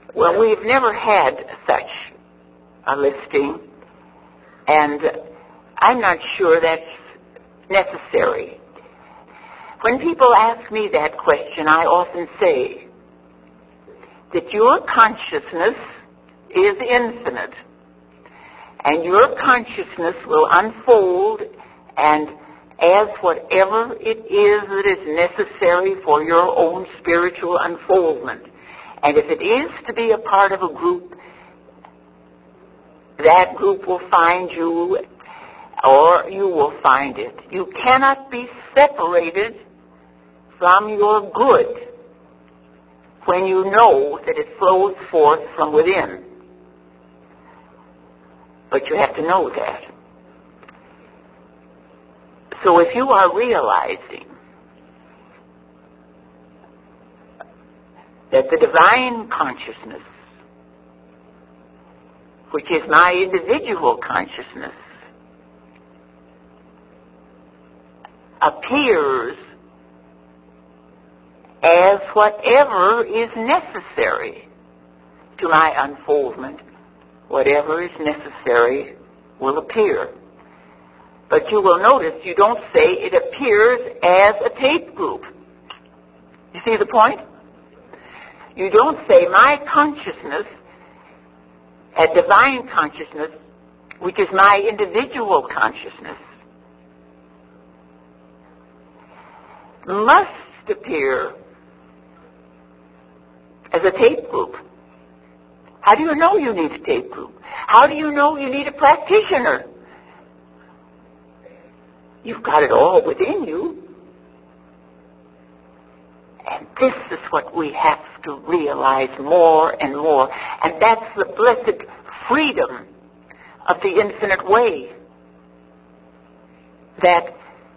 Well, we've never had such a listing, and I'm not sure that's necessary. When people ask me that question, I often say that your consciousness is infinite, and your consciousness will unfold and as whatever it is that is necessary for your own spiritual unfoldment. And if it is to be a part of a group, that group will find you, or you will find it. You cannot be separated from your good when you know that it flows forth from within. But you have to know that. So if you are realizing that the divine consciousness, which is my individual consciousness, appears as whatever is necessary to my unfoldment, whatever is necessary will appear. But you will notice you don't say it appears as a tape group. You see the point? You don't say my consciousness, a divine consciousness, which is my individual consciousness, must appear as a tape group. How do you know you need a tape group? How do you know you need a practitioner? You've got it all within you. And this is what we have to realize more and more. And that's the blessed freedom of the infinite way. That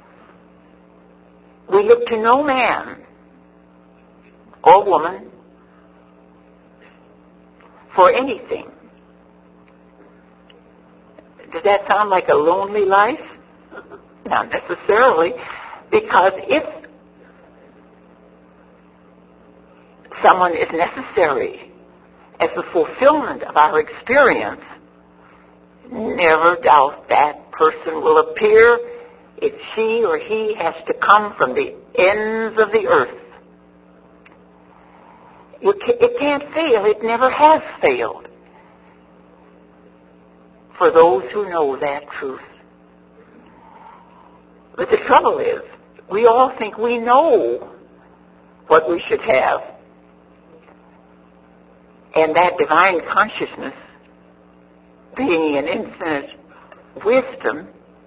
we look to no man or woman for anything. Does that sound like a lonely life? Not necessarily, because if someone is necessary as the fulfillment of our experience, never doubt that person will appear if she or he has to come from the ends of the earth. It can't fail. It never has failed for those who know that truth. But the trouble is, we all think we know what we should have. And that divine consciousness, being an infinite wisdom,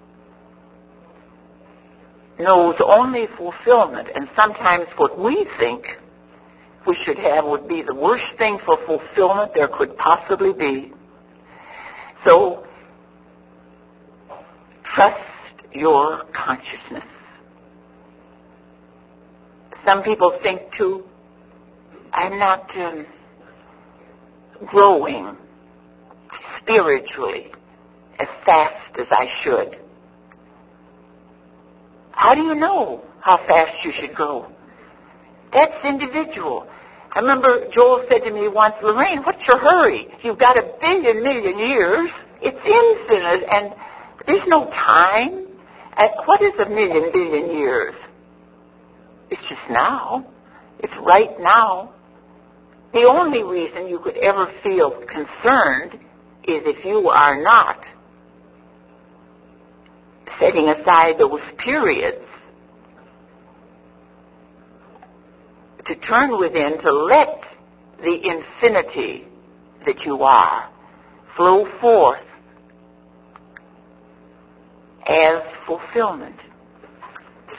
knows only fulfillment. And sometimes what we think we should have would be the worst thing for fulfillment there could possibly be. So, trust your consciousness. Some people think, too, I'm not growing spiritually as fast as I should. How do you know how fast you should grow? That's individual. I remember Joel said to me once, Lorraine, what's your hurry? You've got 1 billion years. It's infinite, and there's no time. What is 1 billion years? It's just now. It's right now. The only reason you could ever feel concerned is if you are not setting aside those periods to turn within, to let the infinity that you are flow forth as fulfillment.